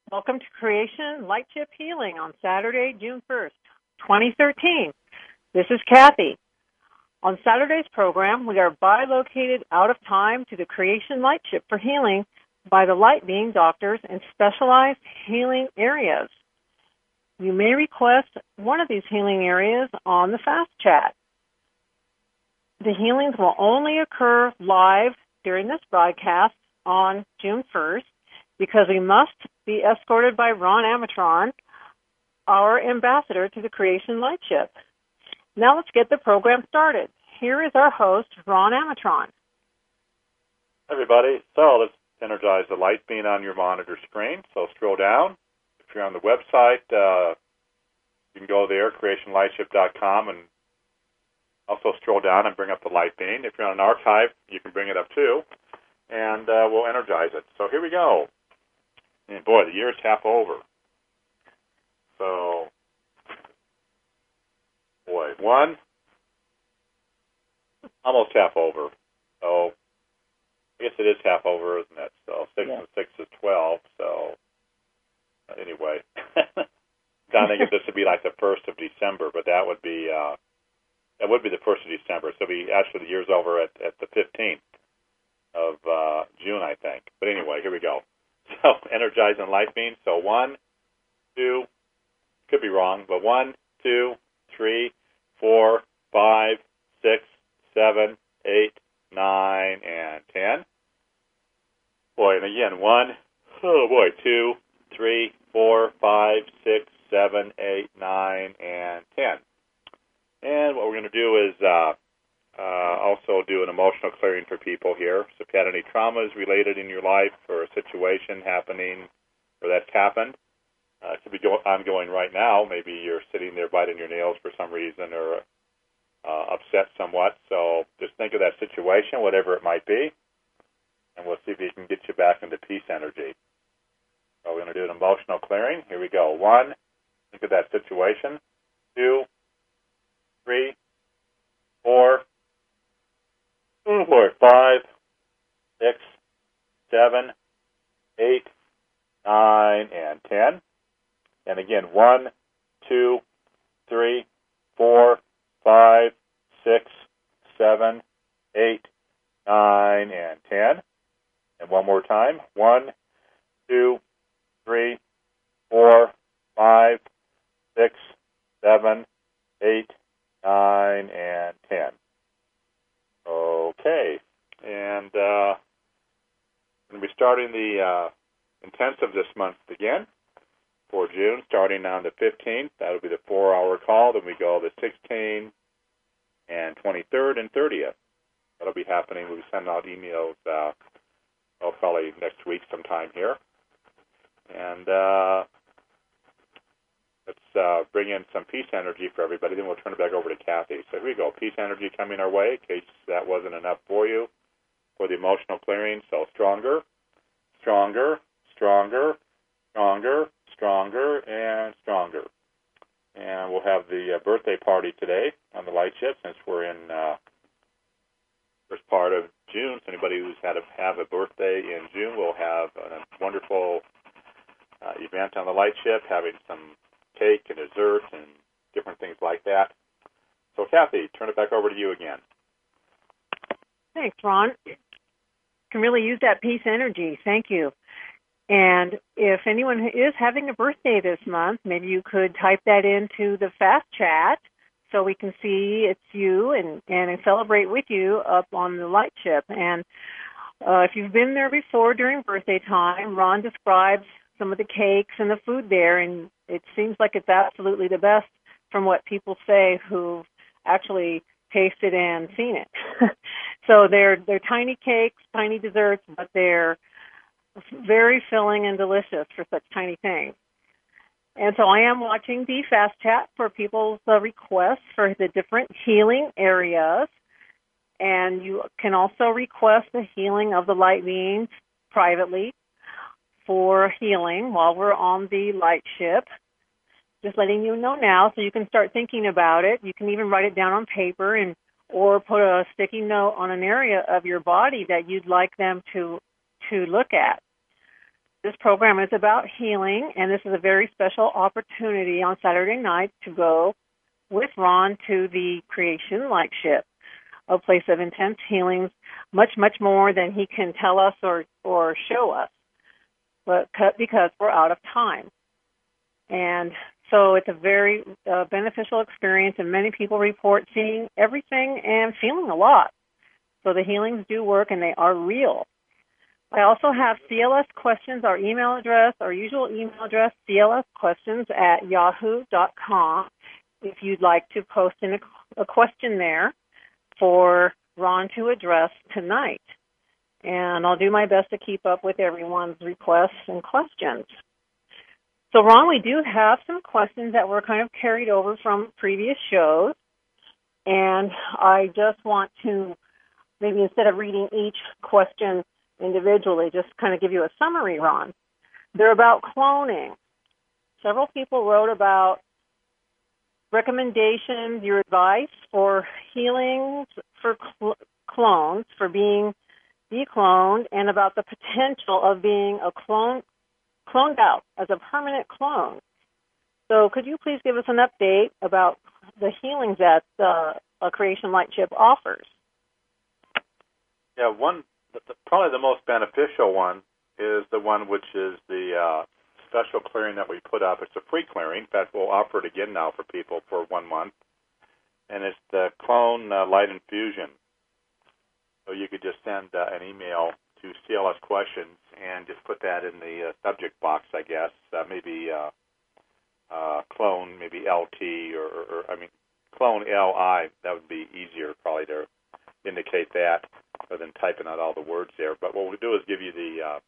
Welcome to Creation Light Chip Healing on Saturday, June 1st, 2013. This is Kathy. On Saturday's program, we are bilocated out of time to the Creation Light Chip for healing by the Light Being doctors in specialized healing areas. You may request one of these healing areas on the Fast Chat. The healings will only occur live during this broadcast on June 1st because we must be escorted by Ron Amatron, our ambassador to the Creation Light Chip. Now let's get the program started. Here is our host, Ron Amatron. Everybody, so let's energize the light being on your monitor screen. So scroll down. If you're on the website, you can go there, creationlightship.com, and also scroll down and bring up the light beam. If you're on an archive, you can bring it up too, and we'll energize it. So here we go. And boy, the year's half over. So, boy, almost half over. So, I guess it is half over, isn't it? So, 6 and 6 is 12. So, anyway, I think this would be like the 1st of December, but that would be the 1st of December. So, actually the year's over at the 15th of June, I think. But anyway, here we go. So, energizing light beam. So, 1, 2, could be wrong, but 1, 2, 3, 4, 5, 6, 7, 8, 9, and 10. Boy, and again, 2, 3, 4, 5, 6, 7, 8, 9, and 10. And what we're going to do is also do an emotional clearing for people here. So if you had any traumas related in your life or a situation happening or that's happened, it could be ongoing right now. Maybe you're sitting there biting your nails for some reason or upset somewhat. So just think of that situation, whatever it might be, and we'll see if we can get you back into peace energy. So we're going to do an emotional clearing. Here we go. 1, think of that situation. 2, 3, 4, 5, 6, 7, 8, 9, and 10. And again, 1, 2, 3, 4, 5, 6, 7, 8, 9, and 10. And one more time. 1, 2, 3, 4, 5, 6, 7, 8, 9, and 10. Okay. And we're going to be starting the intensive this month again for June, starting on the 15th. That'll be the 4-hour call. Then we go the 16th and 23rd and 30th. That'll be happening. We'll be sending out emails probably next week sometime here. And let's bring in some peace energy for everybody. Then we'll turn it back over to Kathy. So here we go. Peace energy coming our way in case that wasn't enough for you for the emotional clearing. So stronger, stronger, stronger, stronger, stronger, and stronger. And we'll have the birthday party today on the Light Chip since we're in first part of June. So anybody who's had have a birthday in June will have a wonderful event on the Light Chip, having some cake and dessert and different things like that. So Kathy, turn it back over to you again. Thanks, Ron. Can really use that peace energy. Thank you. And if anyone is having a birthday this month, maybe you could type that into the Fast Chat so we can see it's you and celebrate with you up on the Light Chip. And if you've been there before during birthday time, Ron describes some of the cakes and the food there, and it seems like it's absolutely the best from what people say who've actually tasted and seen it. So they're tiny cakes, tiny desserts, but they're very filling and delicious for such tiny things. And so I am watching the Fast Chat for people's requests for the different healing areas. And you can also request the healing of the light beings privately for healing while we're on the Light Ship. Just letting you know now so you can start thinking about it. You can even write it down on paper or put a sticky note on an area of your body that you'd like them to look at. This program is about healing, and this is a very special opportunity on Saturday night to go with Ron to the Creation Light Ship, a place of intense healings, much, much more than he can tell us or show us, but because we're out of time. And so it's a very beneficial experience, and many people report seeing everything and feeling a lot. So the healings do work, and they are real. I also have CLS questions, our email address, our usual email address, clsquestions@yahoo.com, if you'd like to post in a question there for Ron to address tonight. And I'll do my best to keep up with everyone's requests and questions. So, Ron, we do have some questions that were kind of carried over from previous shows, and I just want to maybe instead of reading each question individually, just kind of give you a summary, Ron. They're about cloning. Several people wrote about recommendations, your advice for healings for clones, for being decloned, and about the potential of being a cloned out as a permanent clone. So could you please give us an update about the healings that a Creation Light Ship offers? Yeah, probably the most beneficial one is the one which is the special clearing that we put up. It's a free clearing. In fact, we'll offer it again now for people for 1 month. And it's the Clone Light Infusion. So you could just send an email to CLS Questions and just put that in the subject box, I guess. Maybe clone, maybe LT, or clone LI. That would be easier probably to indicate that rather than typing out all the words there. But what we'll do is give you the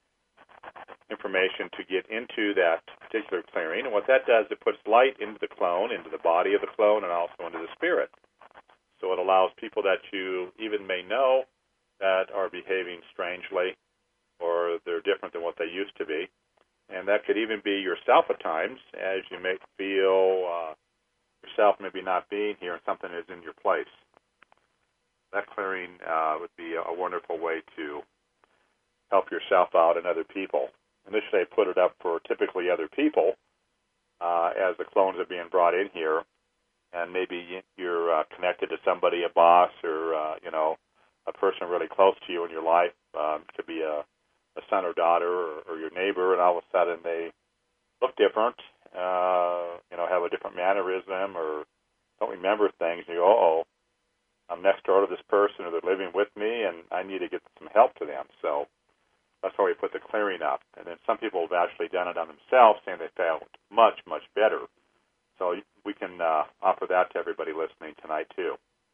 information to get into that particular clearing. And what that does, it puts light into the clone, into the body of the clone, and also into the spirit. So it allows people that you even may know that are behaving strangely or they're different than what they used to be. And that could even be yourself at times, as you may feel yourself maybe not being here and something is in your place. That clearing would be a wonderful way to help yourself out and other people. Initially, I put it up for typically other people as the clones are being brought in here, and maybe you're connected to somebody, a boss, or a person really close to you in your life. It could be a son or daughter or your neighbor, and all of a sudden they look different, have a different mannerism or don't remember things, and you go, uh-oh, I'm next door to this person, or they're living with me, and I need to get some help to them. So that's why we put the clearing up. And then some people have actually done it on themselves, saying they felt much, much better. So we can offer that to everybody listening tonight, too.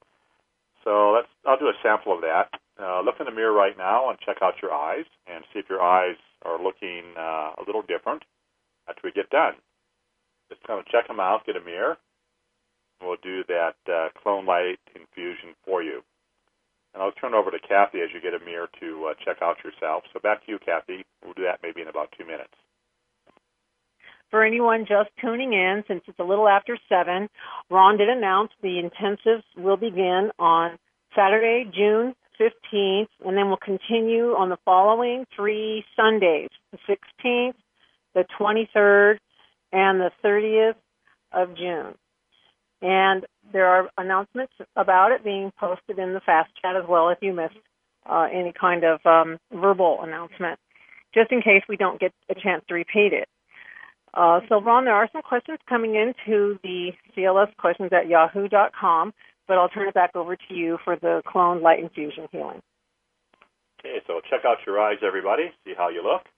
So I'll do a sample of that. Look in the mirror right now and check out your eyes and see if your eyes are looking a little different after we get done. Just kind of check them out, get a mirror. We'll do that clone light infusion for you. And I'll turn over to Kathy as you get a mirror to check out yourself. So back to you, Kathy. We'll do that maybe in about 2 minutes. For anyone just tuning in, since it's a little after 7, Ron did announce the intensives will begin on Saturday, June 15th, and then we'll continue on the following 3 Sundays, the 16th, the 23rd, and the 30th of June. And there are announcements about it being posted in the Fast Chat as well if you missed any kind of verbal announcement, just in case we don't get a chance to repeat it. So, Ron, there are some questions coming into the CLS Questions at yahoo.com, but I'll turn it back over to you for the Clone Light Infusion healing. Okay, so check out your eyes, everybody. See how you look.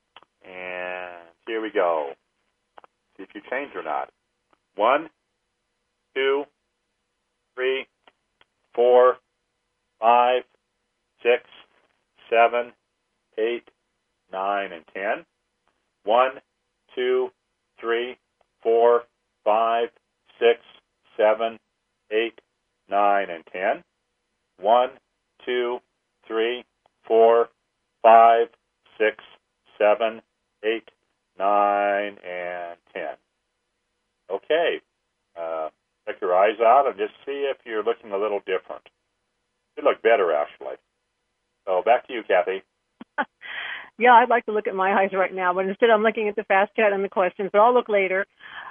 And here we go. See if you change or not. 1, 2, 3, 4, 5, 6, 7, 8, 9, and 10. 1, 2, 3, 4, 5, 6, 7, 8, 9, and 10. 1, 2, 3, 4, 5, 6, 7, 8, 9, and 10. Okay. Check your eyes out and just see if you're looking a little different. You look better, actually. So back to you, Kathy. Yeah, I'd like to look at my eyes right now, but instead I'm looking at the fast chat and the questions, but I'll look later.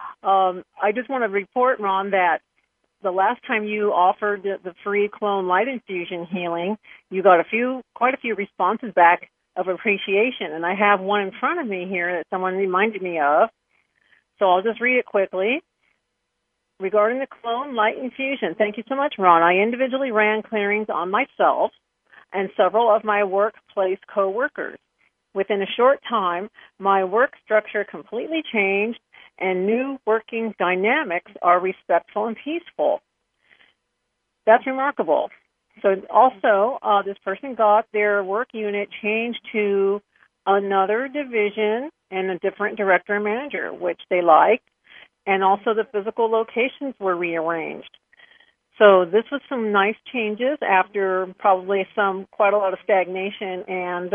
I just want to report, Ron, that the last time you offered the free clone light infusion healing, you got quite a few responses back of appreciation, and I have one in front of me here that someone reminded me of. So I'll just read it quickly. Regarding the clone light infusion, thank you so much, Ron. I individually ran clearings on myself and several of my workplace coworkers. Within a short time, my work structure completely changed, and new working dynamics are respectful and peaceful. That's remarkable. So also, this person got their work unit changed to another division and a different director and manager, which they liked, and also the physical locations were rearranged. So this was some nice changes after probably quite a lot of stagnation and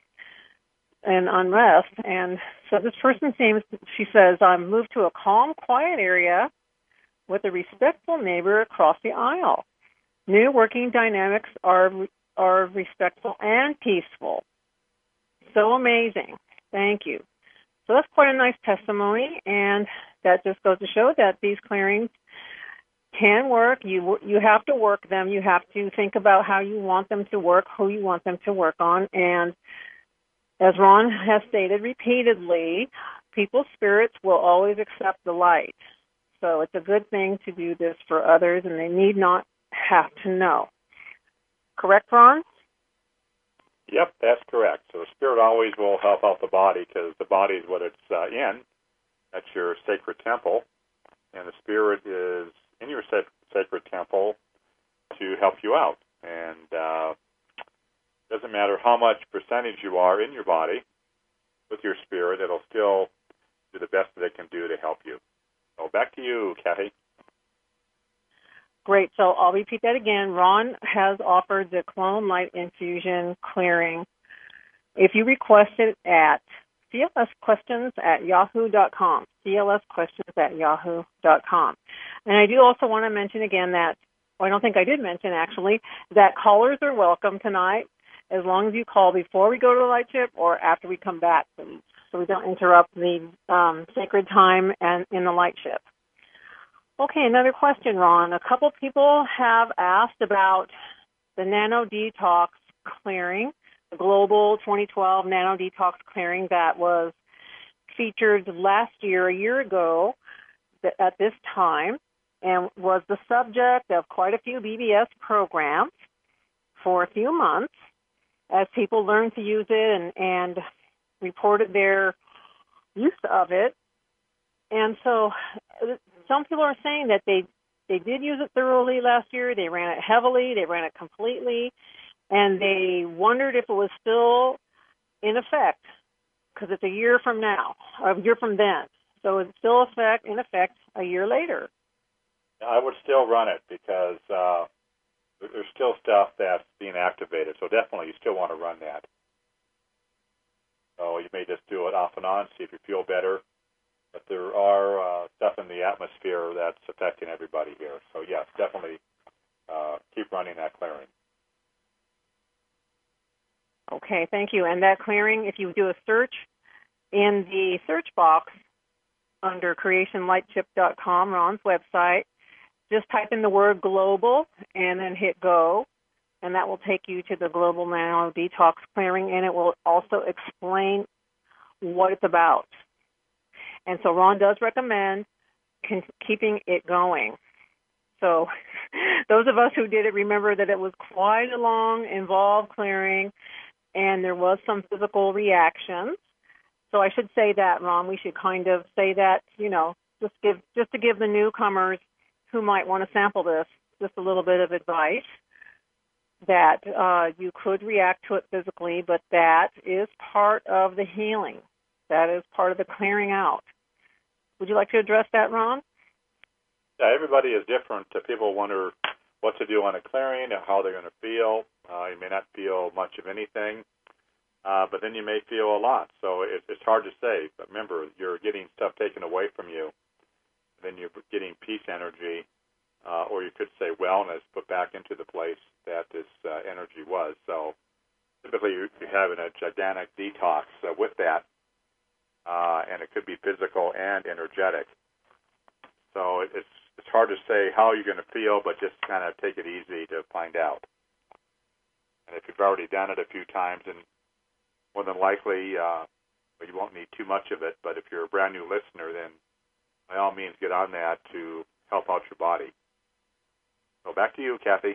unrest. And so this person she says, I'm moved to a calm, quiet area with a respectful neighbor across the aisle. New working dynamics are respectful and peaceful. So amazing. Thank you. So that's quite a nice testimony, and that just goes to show that these clearings can work. You have to work them. You have to think about how you want them to work, who you want them to work on, and as Ron has stated repeatedly, people's spirits will always accept the light. So it's a good thing to do this for others, and they need not have to know. Correct, Ron? Yep, that's correct. So the spirit always will help out the body because the body is what it's in. That's your sacred temple, and the spirit is in your sacred temple to help you out. And doesn't matter how much percentage you are in your body with your spirit, it'll still do the best that it can do to help you. So back to you, Kathy. Great. So I'll repeat that again. Ron has offered the Clone Light Infusion clearing. If you request it at clsquestions@yahoo.com, clsquestions@yahoo.com. And I do also want to mention again that, I don't think I did mention actually, that callers are welcome tonight as long as you call before we go to the light ship or after we come back, so we don't interrupt the sacred time and in the light ship. Okay, another question, Ron. A couple people have asked about the Nano Detox clearing, the Global 2012 Nano Detox clearing that was featured last year, a year ago, at this time, and was the subject of quite a few BBS programs for a few months as people learned to use it and reported their use of it. And so some people are saying that they did use it thoroughly last year. They ran it heavily. They ran it completely. And they wondered if it was still in effect because it's a year from now, or a year from then. So it's still in effect a year later. I would still run it because there's still stuff that's being activated. So definitely you still want to run that. So you may just do it off and on, see if you feel better. But there are stuff in the atmosphere that's affecting everybody here. So, yes, definitely keep running that clearing. Okay, thank you. And that clearing, if you do a search in the search box under creationlightship.com, Ron's website, just type in the word global and then hit go, and that will take you to the Global Nano Detox clearing, and it will also explain what it's about. And so Ron does recommend keeping it going. So those of us who did it remember that it was quite a long, involved clearing, and there was some physical reactions. So I should say that, Ron. We should kind of say that, just to give the newcomers who might want to sample this just a little bit of advice that you could react to it physically, but that is part of the healing. That is part of the clearing out. Would you like to address that, Ron? Yeah, everybody is different. People wonder what to do on a clearing and how they're going to feel. You may not feel much of anything, but then you may feel a lot. So it's hard to say. But remember, you're getting stuff taken away from you. Then you're getting peace energy, or you could say wellness, put back into the place that this energy was. So typically you're having a gigantic detox with that, and it could be physical and energetic. So it's hard to say how you're going to feel, but just kind of take it easy to find out. And if you've already done it a few times, and more than likely you won't need too much of it, but if you're a brand new listener, then by all means get on that to help out your body. So back to you, Kathy.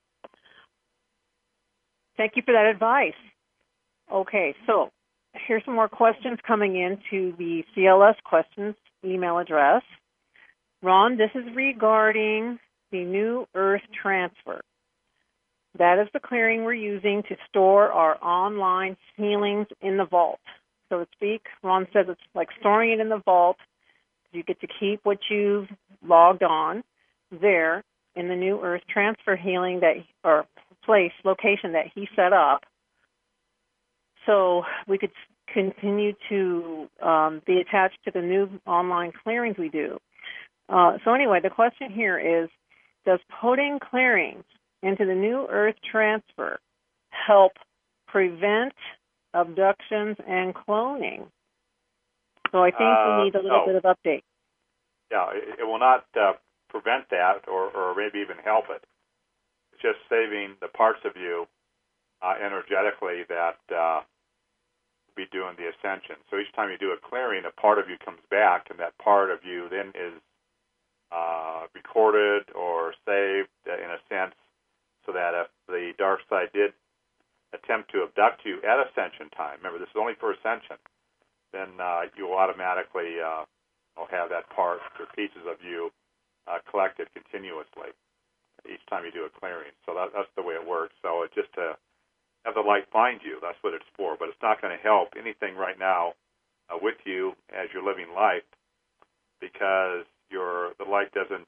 Thank you for that advice. Okay, so here's some more questions coming in to the CLS questions email address. Ron, this is regarding the New Earth Transfer. That is the clearing we're using to store our online healings in the vault, so to speak. Ron says it's like storing it in the vault. You get to keep what you've logged on there in the New Earth Transfer healing or location that he set up. So we could continue to be attached to the new online clearings we do. So anyway, the question here is, does putting clearings into the New Earth Transfer help prevent abductions and cloning? So I think we need a little bit of update. Yeah, it will not prevent that or maybe even help it. It's just saving the parts of you energetically that be doing the ascension. So each time you do a clearing, a part of you comes back, and that part of you then is recorded or saved in a sense, so that if the dark side did attempt to abduct you at ascension time, remember this is only for ascension, then you will automatically have that part or pieces of you collected continuously each time you do a clearing. So that's the way it works. So it's just to have the light find you. That's what it's for. But it's not going to help anything right now with you as you're living life, because the light doesn't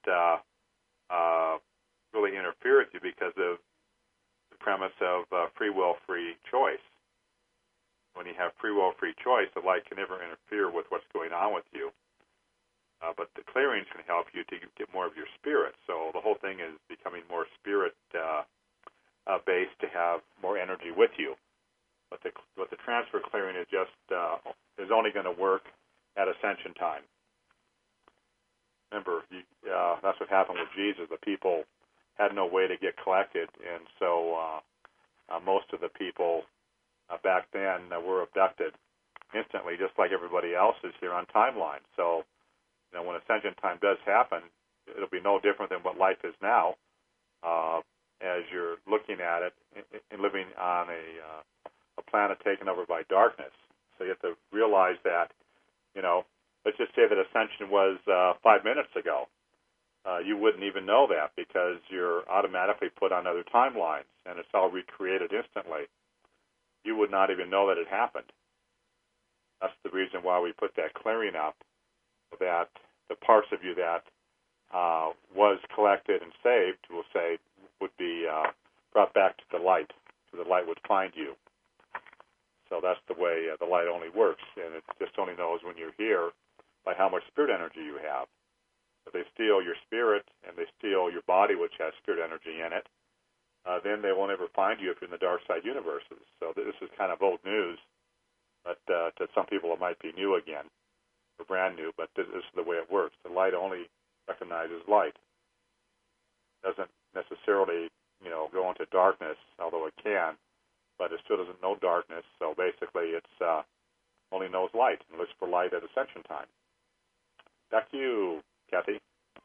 really interfere with you because of the premise of free will, free choice. When you have free will, free choice, the light can never interfere with what's going on with you. But the clearings can help you to get more of your spirit. So the whole thing is becoming more spirit based to have more energy with you. But the transfer clearing is just is only going to work at ascension time. Remember, that's what happened with Jesus. The people had no way to get collected, and so most of the people back then were abducted instantly, just like everybody else is here on timeline. So, when ascension time does happen, it'll be no different than what life is now, as you're looking at it and living on a planet taken over by darkness. So you have to realize that, let's just say that ascension was 5 minutes ago. You wouldn't even know that because you're automatically put on other timelines, and it's all recreated instantly. You would not even know that it happened. That's the reason why we put that clearing up, that the parts of you that was collected and saved, we'll say, would be brought back to the light, so the light would find you. So that's the way the light only works, and it just only knows when you're here by how much spirit energy you have. If they steal your spirit and they steal your body, which has spirit energy in it, then they won't ever find you if you're in the dark side universes. So this is kind of old news, but to some people it might be new again, or brand new, but this is the way it works. The light only recognizes light. It doesn't necessarily, go into darkness, although it can, but it still doesn't know darkness, so basically it's only knows light and looks for light at ascension time. Back to you, Kathy.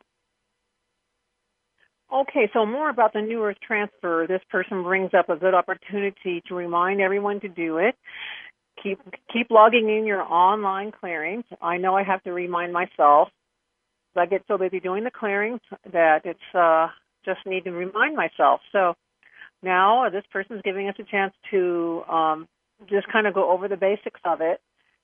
Okay, so more about the New Earth Transfer. This person brings up a good opportunity to remind everyone to do it. Keep logging in your online clearings. I know I have to remind myself. I get so busy doing the clearings that it's just need to remind myself. So now this person is giving us a chance to just kind of go over the basics of it.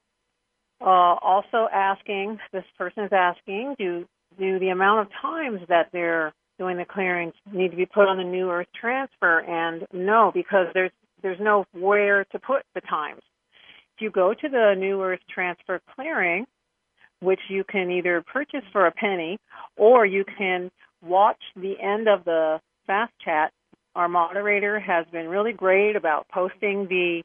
Also asking, this person is asking, do the amount of times that they're doing the clearings need to be put on the New Earth Transfer? And no, because there's nowhere to put the times. If you go to the New Earth Transfer clearing, which you can either purchase for a penny or you can watch the end of the fast chat our moderator has been really great about posting the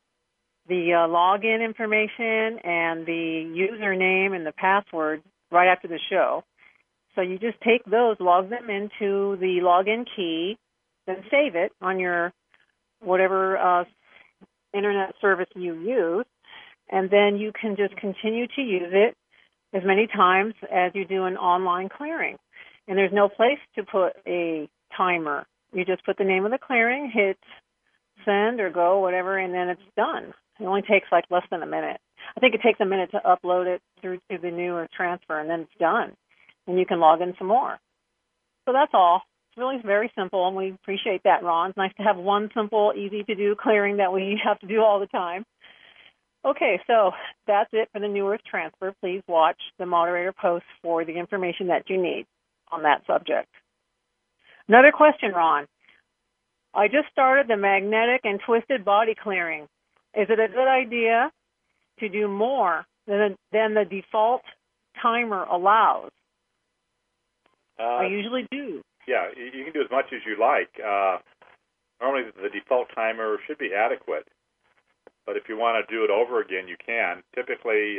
login information and the username and the password right after the show. So you just take those, log them into the login key, then save it on your whatever internet service you use, and then you can just continue to use it as many times as you do an online clearing. And there's no place to put a timer. You just put the name of the clearing, hit send or go, whatever, and then it's done. It only takes like less than a minute. I think it takes a minute to upload it through to the new transfer, and then it's done. And you can log in some more. So that's all. It's really very simple, and we appreciate that, Ron. It's nice to have one simple, easy-to-do clearing that we have to do all the time. Okay, so that's it for the New Earth transfer. Please watch the moderator post for the information that you need on that subject. Another question, Ron. I just started the magnetic and twisted body clearing. Is it a good idea to do more than the default timer allows? I usually do. Yeah, you can do as much as you like. Normally, the default timer should be adequate. But if you want to do it over again, you can. Typically,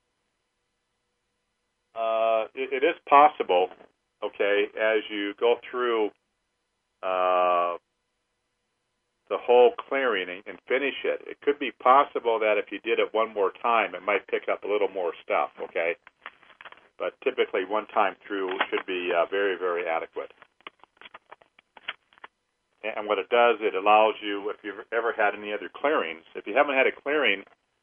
it is possible, okay, as you go through the whole clearing and finish it, it could be possible that if you did it one more time, it might pick up a little more stuff, okay? But typically, one time through should be very, very adequate. And what it does, it allows you, if you've ever had any other clearings, if you haven't had a clearing,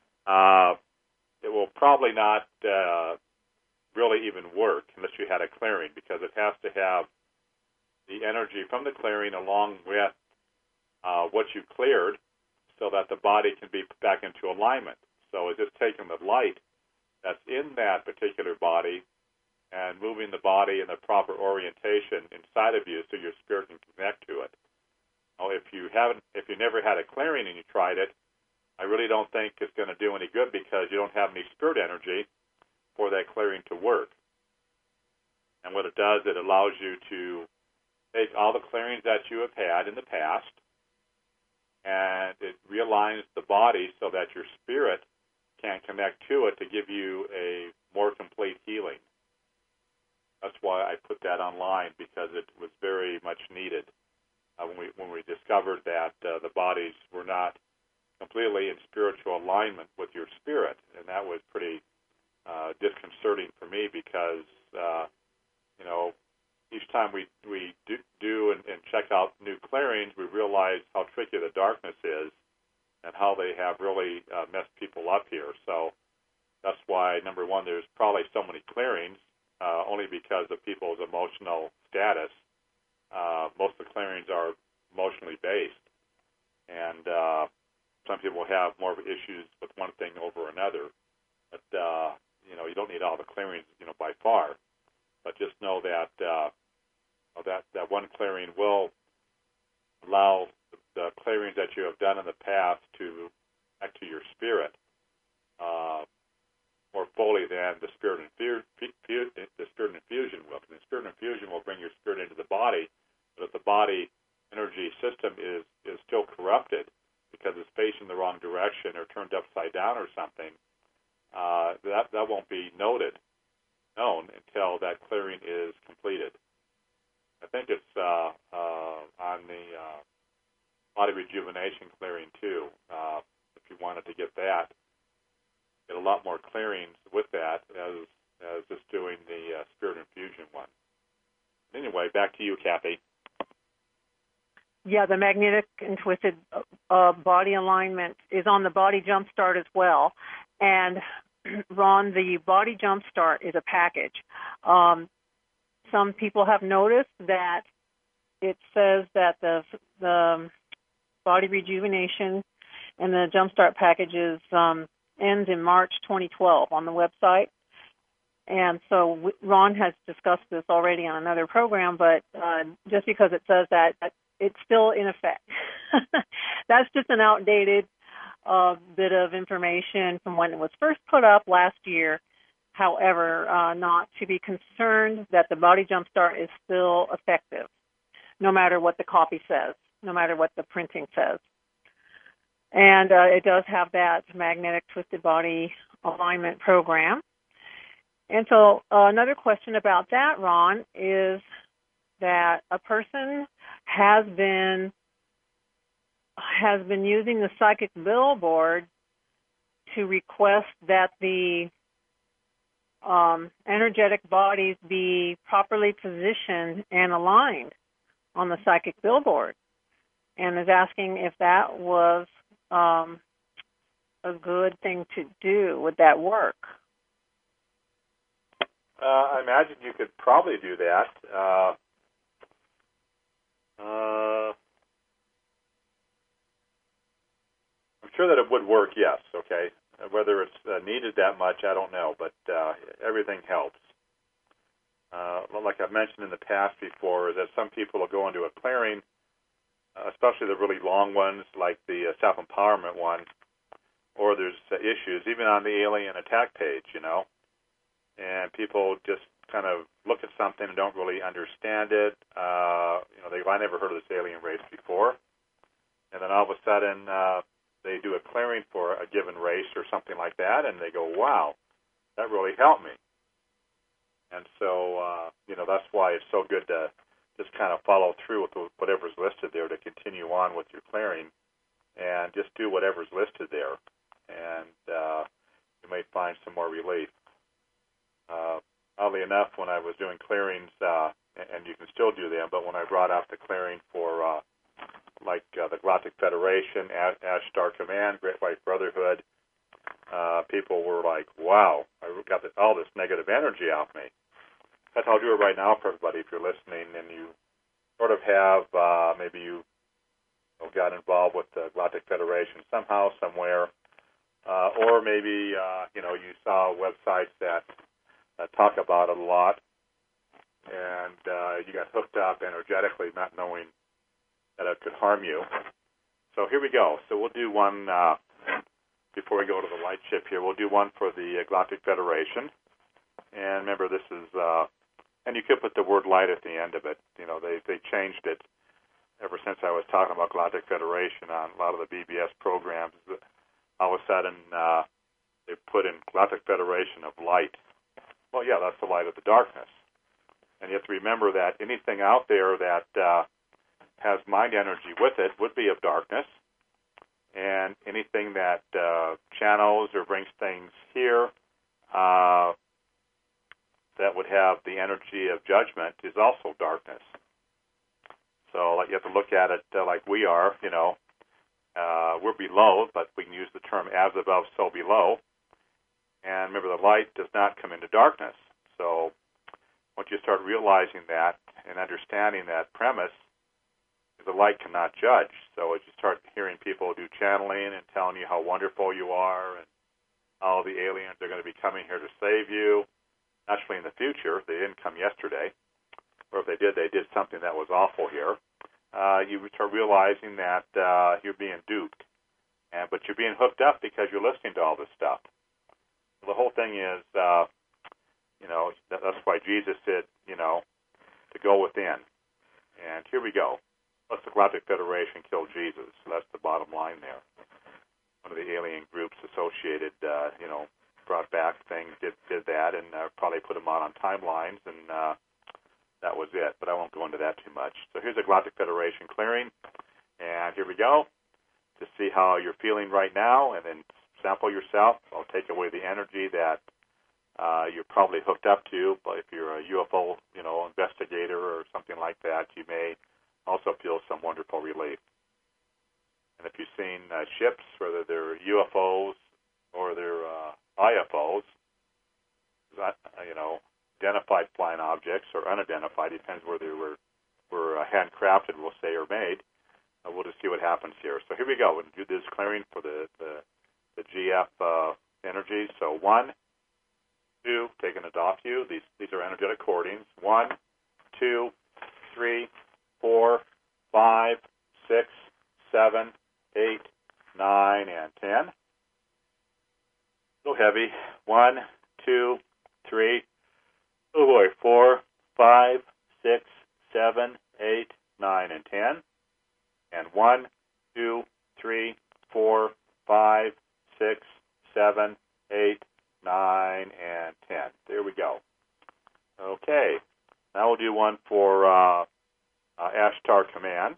it will probably not really even work unless you had a clearing, because it has to have the energy from the clearing along with what you cleared so that the body can be put back into alignment. So it's just taking the light that's in that particular body and moving the body in the proper orientation inside of you so your spirit can connect to it. Now, if you never had a clearing and you tried it, I really don't think it's going to do any good, because you don't have any spirit energy for that clearing to work. And what it does, it allows you to take all the clearings that you have had in the past, and it realigns the body so that your spirit can connect to it to give you a more complete healing. That's why I put that online, because it was very much needed when we discovered that the bodies were not completely in spiritual alignment with your spirit, and that was pretty disconcerting for me, because each time we do and check out new clearings, we realize how tricky the darkness is and how they have really messed people up here. So that's why, number one, there's probably so many clearings, only because of people's emotional status. Most of the clearings are emotionally based, and some people have more issues with one thing over another. But you don't need all the clearings, by far. But just know that that one clearing will allow the clearings that you have done in the past to connect to your spirit more fully than the spirit infusion will. The spirit infusion will bring your spirit into the body, but if the body energy system is still corrupted because it's facing the wrong direction or turned upside down or something, that won't be known until that clearing is completed. I think it's on the body rejuvenation clearing too. If you wanted to get that, get a lot more clearings with that as just doing the spirit infusion one. Anyway, back to you, Kathy. Yeah, the magnetic and twisted body alignment is on the Body Jumpstart as well. And Ron, the Body Jumpstart is a package. Some people have noticed that it says that the body rejuvenation and the Jumpstart packages ends in March 2012 on the website. And so Ron has discussed this already on another program, but just because it says that, it's still in effect. That's just an outdated bit of information from when it was first put up last year. However, not to be concerned that the Body Jumpstart is still effective, no matter what the copy says. no matter what the printing says. And it does have that magnetic twisted body alignment program. And so another question about that, Ron, is that a person has been using the psychic billboard to request that the energetic bodies be properly positioned and aligned on the psychic billboard, and is asking if that was a good thing to do. Would that work? I imagine you could probably do that. I'm sure that it would work, yes, okay. Whether it's needed that much, I don't know, but everything helps. Like I've mentioned in the past before, is that some people will go into a clearing, especially the really long ones, like the self-empowerment one, or there's issues, even on the alien attack page, and people just kind of look at something and don't really understand it. I never heard of this alien race before, and then all of a sudden they do a clearing for a given race or something like that, and they go, wow, that really helped me. And so, that's why it's so good to just kind of follow through with whatever's listed there, to continue on with your clearing and just do whatever's listed there. And you may find some more relief. Oddly enough, when I was doing clearings, and you can still do them, but when I brought out the clearing for the Galactic Federation, Ashtar Command, Great White Brotherhood, people were like, wow, I got all this negative energy off me. That's how I'll do it right now for everybody if you're listening and you sort of have, maybe you got involved with the Galactic Federation somehow, somewhere, or maybe, you saw websites that talk about it a lot, and you got hooked up energetically, not knowing that it could harm you. So here we go. So we'll do one, before we go to the light ship here, we'll do one for the Galactic Federation. And remember, this is, and you could put the word light at the end of it. They changed it ever since I was talking about Galactic Federation on a lot of the BBS programs. All of a sudden, they put in Galactic Federation of Light. Well, yeah, that's the light of the darkness. And you have to remember that anything out there that has mind energy with it would be of darkness. And anything that channels or brings things here that would have the energy of judgment is also darkness. So you have to look at it like we are, we're below, but we can use the term as above, so below. And remember, the light does not come into darkness. So once you start realizing that and understanding that premise, the light cannot judge. So as you start hearing people do channeling and telling you how wonderful you are and all the aliens are going to be coming here to save you, naturally in the future, they didn't come yesterday, or if they did something that was awful here, you start realizing that you're being duped. But you're being hooked up because you're listening to all this stuff. The whole thing is, that's why Jesus said, to go within. And here we go. Let's the Galactic Federation kill Jesus. So that's the bottom line there. One of the alien groups associated, brought back things, did that, and probably put them on timelines, and that was it. But I won't go into that too much. So here's the Galactic Federation clearing, and here we go. To see how you're feeling right now, and then sample yourself. I'll take away the energy that you're probably hooked up to, but if you're a UFO, investigator or something like that, you may also feel some wonderful relief. And if you've seen ships, whether they're UFOs or they're IFOs, identified flying objects or unidentified, depends whether they were handcrafted, we'll say, or made. We'll just see what happens here. So here we go. We'll do this clearing for the GF energies. So 1, 2, taking it off you. These are energetic cordings. 1, 2, 3, 4, 5, 6, 7, 8, 9, and 10. So heavy. 1, 2, 3. Oh boy. 4, 5, 6, 7, 8, 9, and 10. And 1, 2, 3, 4, 5, 6, 7, 8, 9, and 10. There we go. Okay. Now we'll do one for Ashtar Command.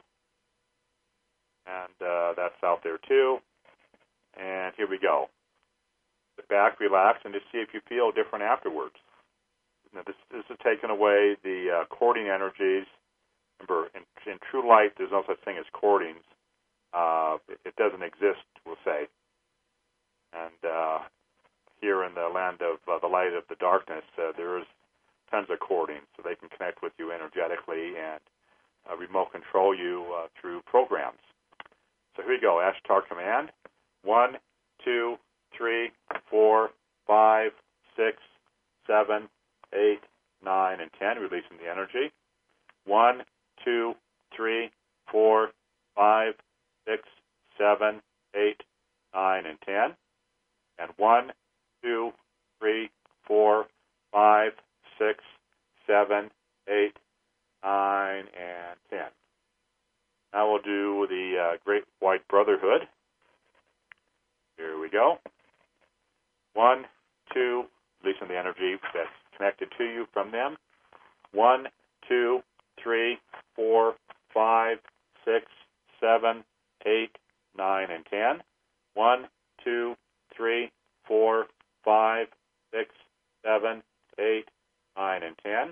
And that's out there too. And here we go. Sit back, relax, and just see if you feel different afterwards. Now, this is taking away the cording energies. Remember, in true light, there's no such thing as cordings. It doesn't exist, we'll say. And here in the land of the light of the darkness, there is tons of cordings, so they can connect with you energetically and remote control you through programs. So here we go, Ashtar Command. 1, 2, 3, 4, 5, 6, 7, 8, 9, and 10, releasing the energy. 1, 2, 3, 4, 5, 6, 7, 8, 9, and 10. And 1, 2, 3, 4, 5, 6, 7, 8, 9, and 10. Now we'll do the Great White Brotherhood. Here we go. 1, 2, releasing the energy that's connected to you from them. 1, 2, 3, 4, 5, 6, 7, 8, 9, and 10. 1, 2, 3, 4, 5, 6, 7, 8, 9, and 10.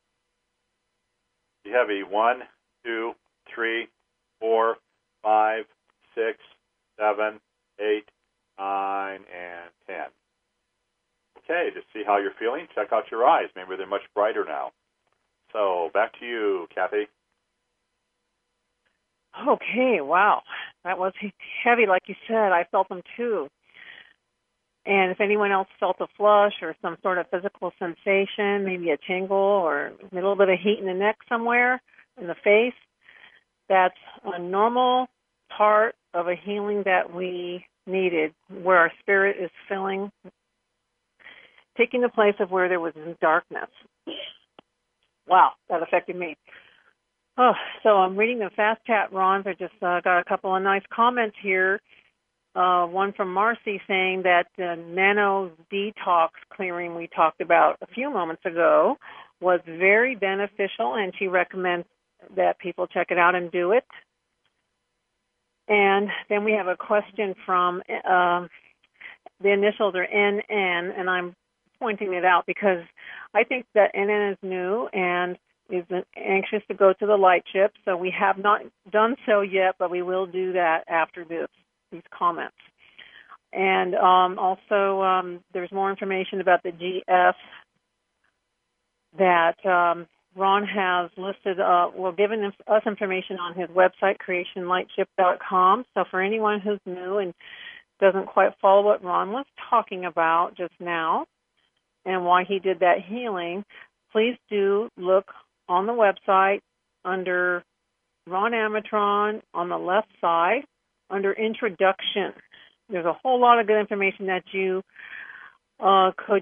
You have a 1, 2, 3, 4, 5, 6, 7, 8, 9, and 10. Okay, just see how you're feeling. Check out your eyes. Maybe they're much brighter now. So back to you, Kathy. Okay, wow. That was heavy, like you said. I felt them too. And if anyone else felt a flush or some sort of physical sensation, maybe a tingle or a little bit of heat in the neck somewhere, in the face, that's a normal part of a healing that we needed, where our spirit is filling, taking the place of where there was darkness. Wow, that affected me. Oh, so I'm reading the fast chat, Ron. I just got a couple of nice comments here. One from Marcy saying that the nano detox clearing we talked about a few moments ago was very beneficial, and she recommends that people check it out and do it. And then we have a question from the initials are NN, and I'm pointing it out because I think that NN is new and is anxious to go to the light ship. So we have not done so yet, but we will do that after these comments. And also there's more information about the GF that Ron has listed, given us information on his website, creationlightship.com. So for anyone who's new and doesn't quite follow what Ron was talking about just now and why he did that healing, please do look on the website under Ron Amatron on the left side under Introduction. There's a whole lot of good information that you could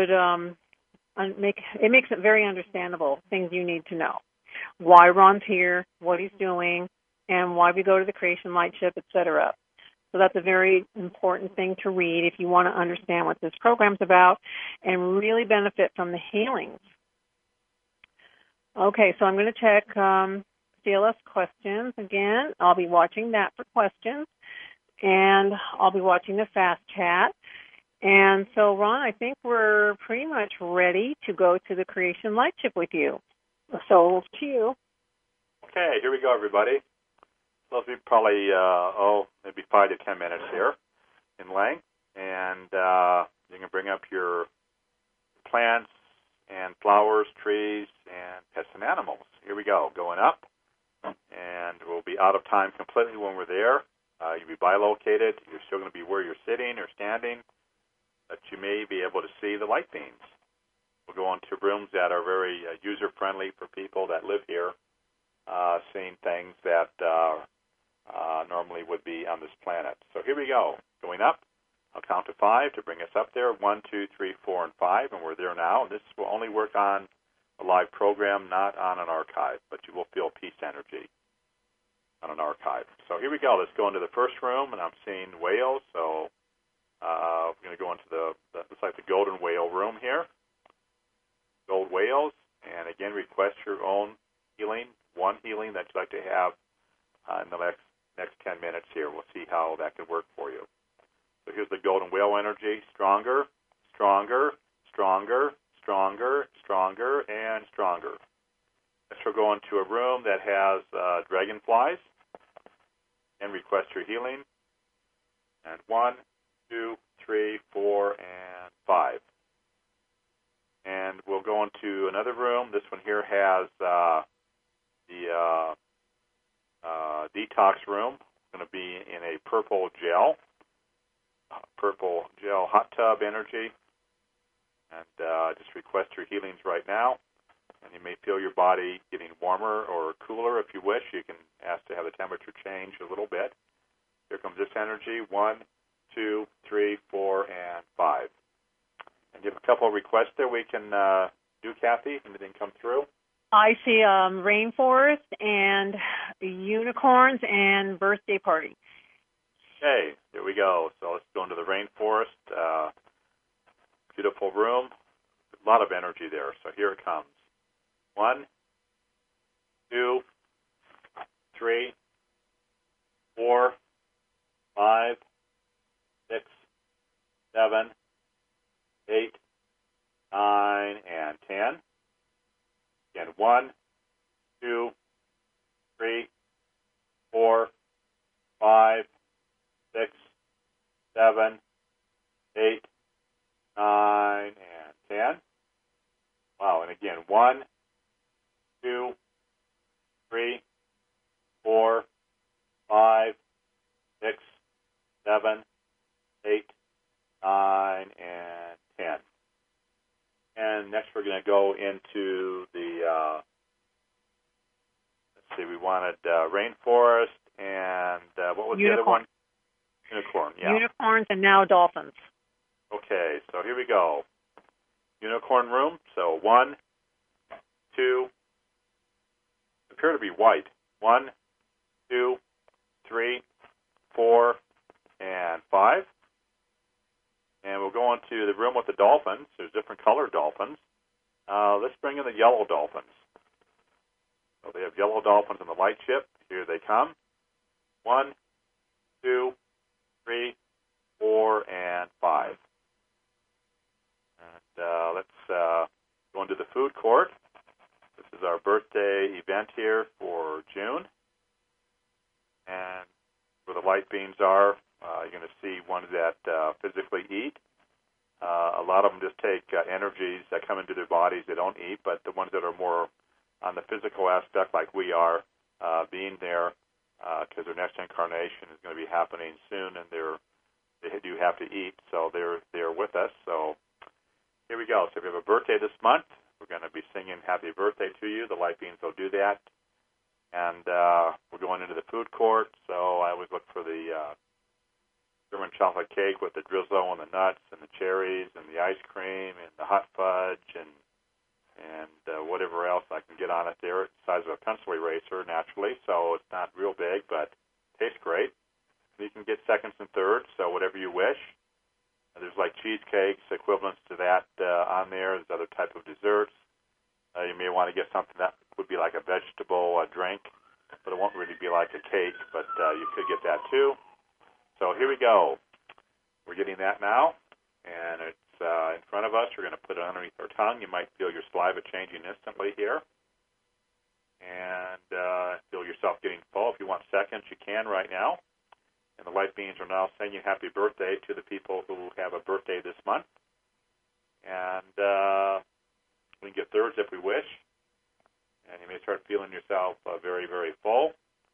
it makes it very understandable, things you need to know. Why Ron's here, what he's doing, and why we go to the Creation Light Ship, etc. So that's a very important thing to read if you want to understand what this program's about and really benefit from the healings. Okay, so I'm going to check CLS questions again. I'll be watching that for questions, and I'll be watching the fast chat. And so, Ron, I think we're pretty much ready to go to the Creation Light Ship with you. So, to you. Okay, here we go, everybody. So it'll be probably, maybe 5 to 10 minutes here in length. And you can bring up your plants and flowers, trees, and pets and animals. Here we go, going up. And we'll be out of time completely when we're there. You'll be bilocated. You're still going to be where you're sitting or standing, but you may be able to see the light beams. We'll go into rooms that are very user-friendly for people that live here, seeing things that normally would be on this planet. So here we go, going up. I'll count to 5 to bring us up there. 1, 2, 3, 4, and 5, and we're there now. This will only work on a live program, not on an archive, but you will feel peace energy. on an archive. So here we go. Let's go into the first room, and I'm seeing whales. So we're going to go into looks like the golden whale room here. Gold whales, and again, request your own healing, one healing that you'd like to have in the next 10 minutes here. We'll see how that can work for you. So here's the golden whale energy. Stronger, stronger, stronger, stronger, stronger, and stronger. Next, we'll go into a room that has dragonflies, and request your healing. And 1, 2, 3, 4, and 5. And we'll go into another room. This one here has the detox room. It's going to be in a purple gel hot tub energy. And just request your healings right now. And you may feel your body getting warmer or cooler if you wish. You can ask to have the temperature change a little bit. Here comes this energy. 1, 2, 3, 4, and 5. And you have a couple of requests there we can do, Kathy. Anything come through? I see rainforest and unicorns and birthday party. Okay, there we go. So let's go into the rainforest. Beautiful room. A lot of energy there. So here it comes. 1, 2, 3, 4, 5, 6, 7, 8, 9, and 10. Again, 1, 2, 3, 4, 5, 6, 7, 8, 9, and 10. Wow, and again, 1, 2, 3, 4, 5, 6, 7, 8, 9, and 10. And next we're going to go into the, let's see, we wanted rainforest and what was the other one? Unicorn, yeah. Unicorns and now dolphins. Okay, so here we go. Unicorn room. So 1, 2, appear to be white. 1, 2, 3, 4, and 5. And we'll go into the room with the dolphins. There's different colored dolphins. Let's bring in the yellow dolphins. So they have yellow dolphins on the light ship. Here they come. 1, 2, 3, 4, and 5. And let's go into the food court. This is our birthday event here for June. And where the light beams are, you're going to see ones that physically eat. A lot of them just take energies that come into their bodies. They don't eat, but the ones that are more on the physical aspect, like we are, being there, because their next incarnation is going to be happening soon, and they do have to eat, so they're with us. So here we go. So if you have a birthday this month, we're going to be singing happy birthday to you. The light beings will do that. And we're going into the food court, so I always look for the German chocolate cake with the drizzle and the nuts and the cherries and the ice cream and the hot fudge and whatever else I can get on it there. It's the size of a pencil eraser, naturally, so it's not real big, but tastes great. You can get seconds and thirds, so whatever you wish. There's like cheesecakes, equivalents to that on there. There's other type of desserts. You may want to get something that would be like a vegetable drink, but it won't really be like a cake, but you could get that too. So here we go. We're getting that now, and it's in front of us. We're going to put it underneath our tongue. You might feel your saliva changing instantly here, and feel yourself getting full. If you want seconds, you can right now. And the light beings are now saying happy birthday to the people who have a birthday this month. And we can get thirds if we wish. And you may start feeling yourself very, very full.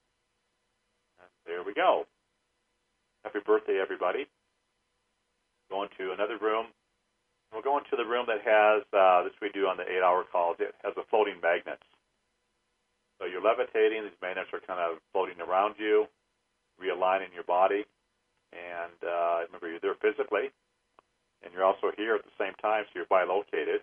And there we go. Happy birthday, everybody. Going to another room. We'll go into the room that has, this we do on the 8-hour calls, it has the floating magnets. So you're levitating. These magnets are kind of floating around you, realigning your body. And remember, you're there physically, and you're also here at the same time, so you're bilocated.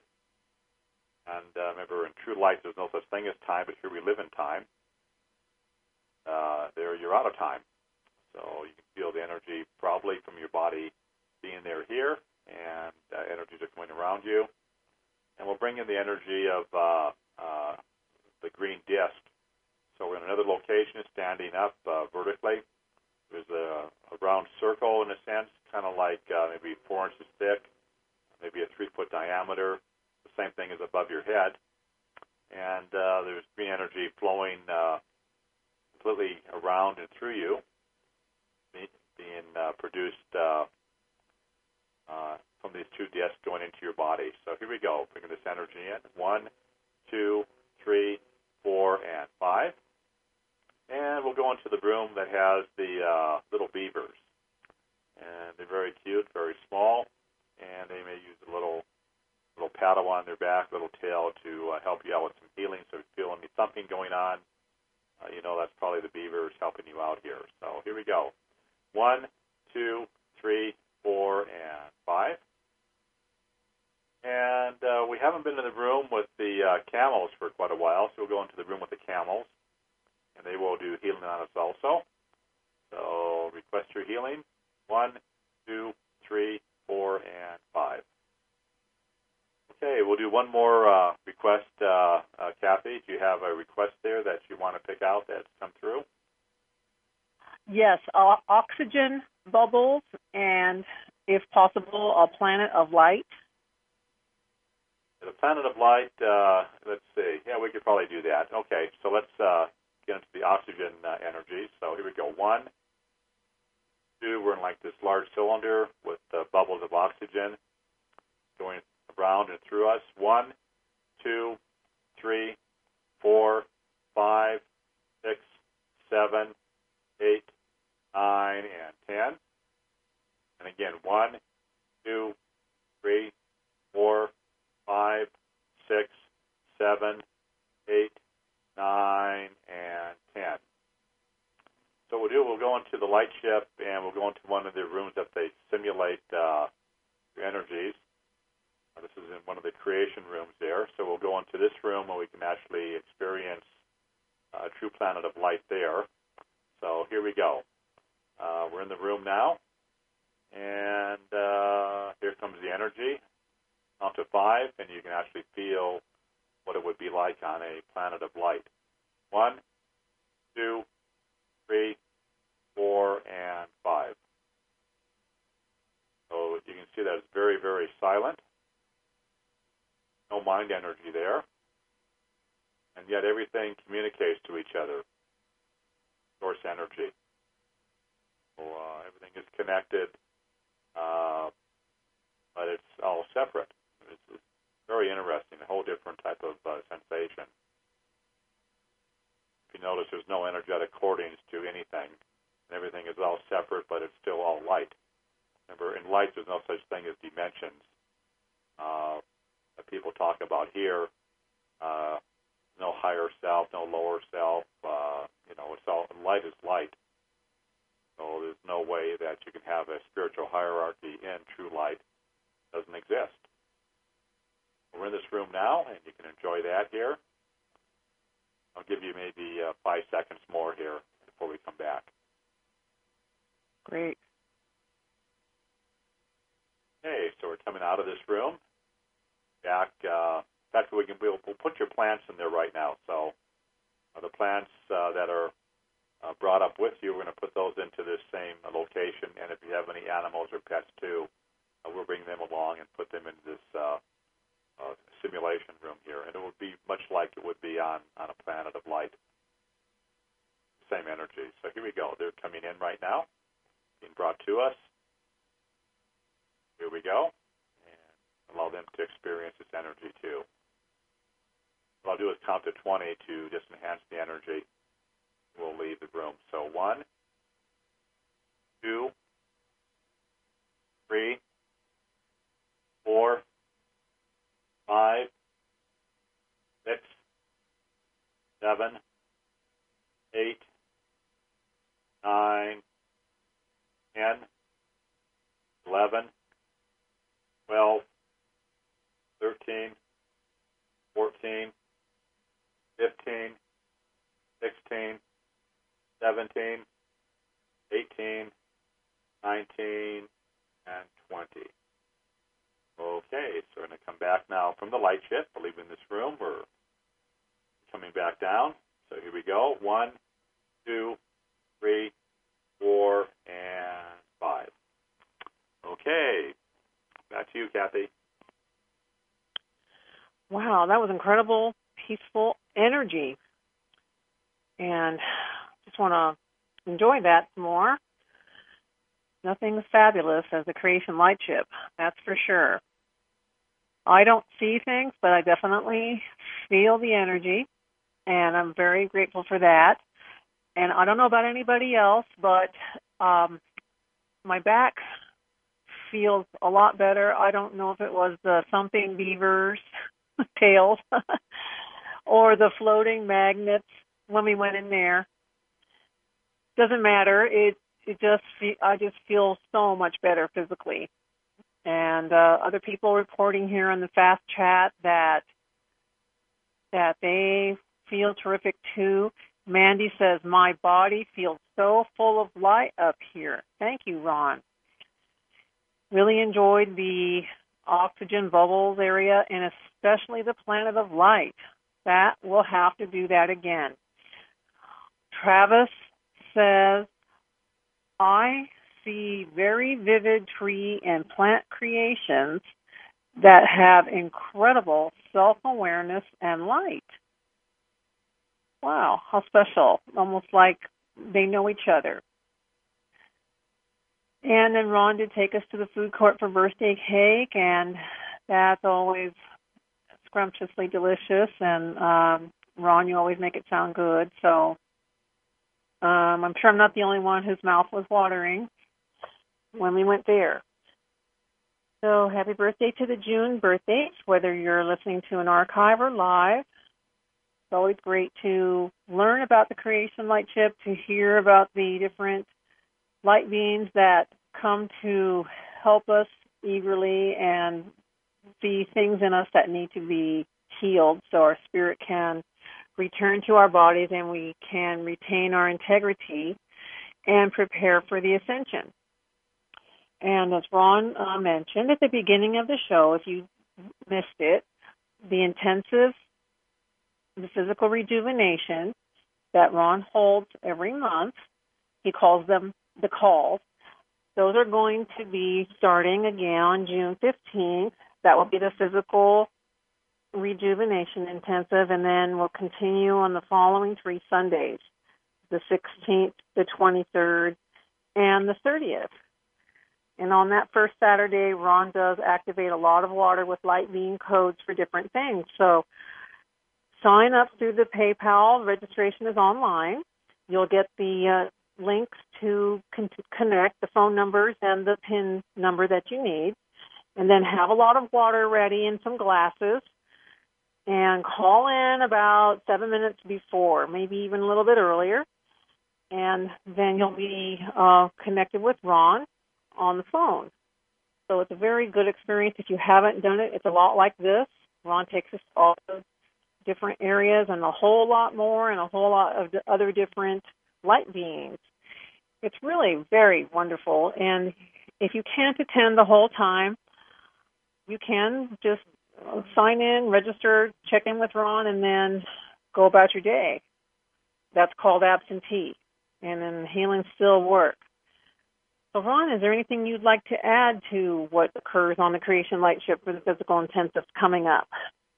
And remember, in true life, there's no such thing as time, but here we live in time. there you're out of time. So you can feel the energy probably from your body being there here, and energies are coming around you. And we'll bring in the energy of the green disc. So we're in another location, standing up vertically. There's a round circle in a sense, kind of like maybe 4 inches thick, maybe a 3-foot diameter. The same thing as above your head. And there's green energy flowing completely around and through you, being produced from these 2 discs going into your body. So here we go, bringing this energy in. 1, 2, 3, 4, and 5. And we'll go into the room that has the little beavers. And they're very cute, very small, and they may use a little paddle on their back, little tail to help you out with some healing. So if you feel any thumping going on, you know that's probably the beavers helping you out here. So here we go. 1, 2, 3, 4, and 5. And we haven't been in the room with the camels for quite a while, so we'll go into the room with the camels, and they will do healing on us also. So request your healing. 1, 2, 3, 4, and 5. Okay, we'll do one more request. Kathy, do you have a request there that you want to pick out that's come through? Yes, oxygen bubbles, and if possible, a planet of light. The planet of light, let's see. Yeah, we could probably do that. Okay, so let's get into the oxygen energy. So here we go. 1, 2, we're in like this large cylinder with bubbles of oxygen going around and through us. 1, 2, 3, 4, 5, 6, 7, 8, 9, and 10. And again, 1, 2, 3, 4, 5, 6, 7, 8, 9, and 10. So we'll go into the light ship, and we'll go into one of the rooms that they simulate energies. This is in one of the creation rooms there. So we'll go into this room where we can actually experience a true planet of light there. So here we go. We're in the room now, and here comes the energy. Count to 5, and you can actually feel what it would be like on a planet of light. 1, 2, 3, 4, and 5. So you can see that it's very, very silent. No mind energy there. And yet everything communicates to each other. Source energy. So everything is connected, but it's all separate. It's very interesting, a whole different type of sensation. If you notice, there's no energetic cordings to anything. Everything is all separate, but it's still all light. Remember, in light, there's no such thing as dimensions that people talk about here. No higher self, no lower self. It's all light is light. So there's no way that you can have a spiritual hierarchy in true light. It doesn't exist. We're in this room now, and you can enjoy that here. I'll give you maybe 5 seconds more here before we come back. Great. Okay, so we're coming out of this room. Back. In fact, we'll put your plants in there right now. So the plants that are brought up with you, we're going to put those into this same location. And if you have any animals or pets too, we'll bring them along and put them in this simulation room here. And it would be much like it would be on a planet of light. Same energy. So here we go. They're coming in right now, being brought to us. Here we go. And allow them to experience this energy too. What I'll do is count to 20 to just enhance the energy. We'll leave the room. So 1, 2, 3, 4, 5, 6, 7, 8, 9, 10, 11, 12, 13, 14, 15, 16, 17, 18, 19, and 20. Okay, so we're going to come back now from the light shift. We're leaving this room. We're coming back down. So here we go. 1, 2, 3, 4, and 5. Okay, back to you, Kathy. Wow, that was incredible, peaceful energy. And just want to enjoy that some more. Nothing as fabulous as the Creation Light Ship, that's for sure. I don't see things, but I definitely feel the energy, and I'm very grateful for that. And I don't know about anybody else, but my back feels a lot better. I don't know if it was the thumping beavers' tails or the floating magnets when we went in there. Doesn't matter. I just feel so much better physically. And other people reporting here in the fast chat that they feel terrific too. Mandy says, my body feels so full of light up here. Thank you, Ron. Really enjoyed the oxygen bubbles area and especially the planet of light. That we'll have to do that again. Travis says, I see very vivid tree and plant creations that have incredible self-awareness and light. Wow, how special. Almost like they know each other. And then Ron did take us to the food court for birthday cake, and that's always scrumptiously delicious. And Ron, you always make it sound good. So I'm sure I'm not the only one whose mouth was watering when we went there. So happy birthday to the June birthdays, whether you're listening to an archive or live. It's always great to learn about the Creation Light Ship, to hear about the different light beings that come to help us eagerly and see things in us that need to be healed so our spirit can return to our bodies and we can retain our integrity and prepare for the ascension. And as Ron mentioned at the beginning of the show, if you missed it, the physical rejuvenation that Ron holds every month, he calls them the calls. Those are going to be starting again on June 15th. That will be the physical rejuvenation intensive, and then we'll continue on the following 3 Sundays, the 16th, the 23rd, and the 30th. And on that first Saturday, Ron does activate a lot of water with light beam codes for different things. So sign up through the PayPal. Registration is online. You'll get the links to connect, the phone numbers and the PIN number that you need. And then have a lot of water ready in some glasses. And call in about 7 minutes before, maybe even a little bit earlier. And then you'll be connected with Ron on the phone. So it's a very good experience. If you haven't done it, it's a lot like this. Ron takes us to all the different areas and a whole lot more and a whole lot of other different light beings. It's really very wonderful. And if you can't attend the whole time, you can just sign in, register, check in with Ron, and then go about your day. That's called absentee. And then healing still work. So, Ron, is there anything you'd like to add to what occurs on the Creation Light Ship for the physical intensive coming up?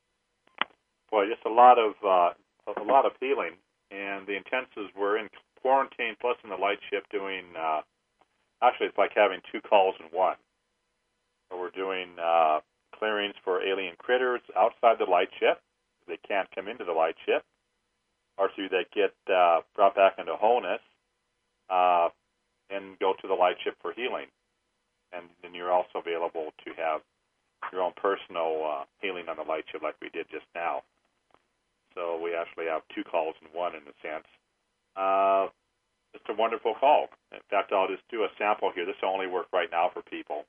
Well, just a lot of healing, and the intensives were in quarantine plus in the light ship doing. Actually, it's like having 2 calls in one. So we're doing clearings for alien critters outside the light ship. They can't come into the light ship, or so they get brought back into wholeness. And go to the light ship for healing. And then you're also available to have your own personal healing on the light ship like we did just now. So we actually have 2 calls in one in a sense. It's a wonderful call. In fact, I'll just do a sample here. This will only work right now for people.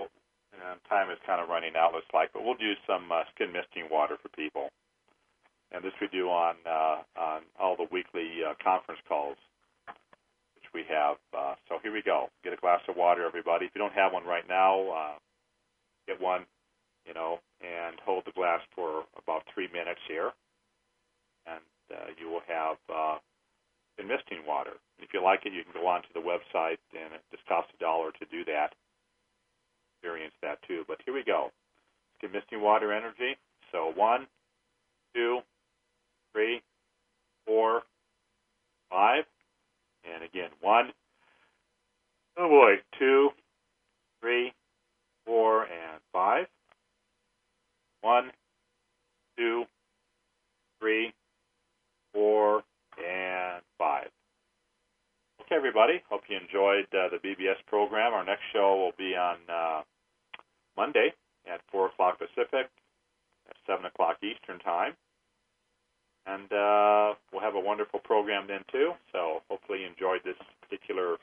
And time is kind of running out, looks like, but we'll do some skin misting water for people. And this we do on all the weekly conference calls, which we have. So here we go. Get a glass of water, everybody. If you don't have one right now, get one, and hold the glass for about 3 minutes here. And you will have misting water. If you like it, you can go onto the website, and it just costs $1 to do that. Experience that too. But here we go. Let's get misting water energy. So 1, 2, 3, 4, 5, and again 1. Oh boy, 2, 3, 4, and 5. 1, 2, 3, 4, and 5. Okay, everybody. Hope you enjoyed the BBS program. Our next show will be on Monday at 4 o'clock Pacific, at 7 o'clock Eastern Time. And we'll have a wonderful program then, too. So hopefully you enjoyed this particular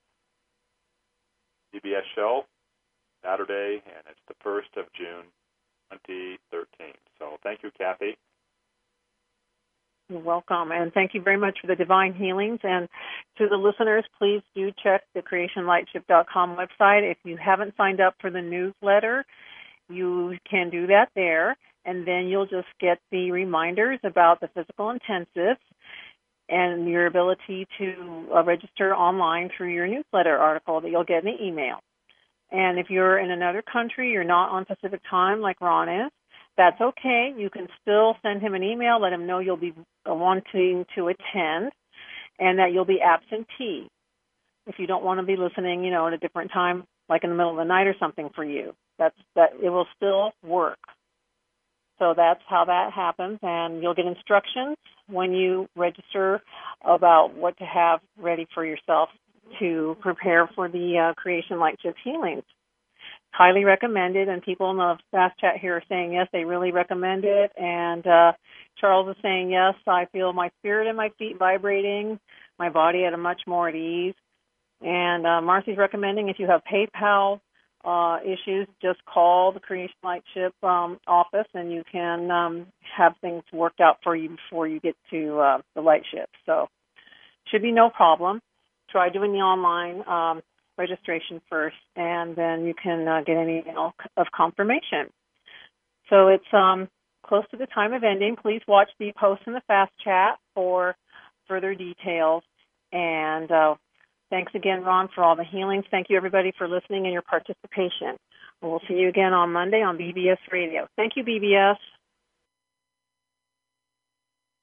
BBS show, Saturday, and it's the 1st of June, 2013. So thank you, Kathy. You're welcome, and thank you very much for the divine healings. And to the listeners, please do check the creationlightship.com website. If you haven't signed up for the newsletter, you can do that there, and then you'll just get the reminders about the physical intensives and your ability to register online through your newsletter article that you'll get in the email. And if you're in another country, you're not on Pacific time like Ron is, that's okay. You can still send him an email, let him know you'll be wanting to attend and that you'll be absentee if you don't want to be listening, at a different time, like in the middle of the night or something for you. That it will still work. So that's how that happens, and you'll get instructions when you register about what to have ready for yourself to prepare for the Creation Light Shift healings. Highly recommended, and people in the fast chat here are saying yes, they really recommend it. And Charles is saying yes, I feel my spirit and my feet vibrating, my body at a much more at ease. And Marcy's recommending if you have PayPal issues, just call the Creation Light Ship office, and you can have things worked out for you before you get to the Light Ship. So should be no problem. Try doing the online registration first, and then you can get an email of confirmation. So it's close to the time of ending. Please watch the post in the fast chat for further details. And thanks again, Ron, for all the healings. Thank you, everybody, for listening and your participation. We'll see you again on Monday on BBS Radio. Thank you, BBS.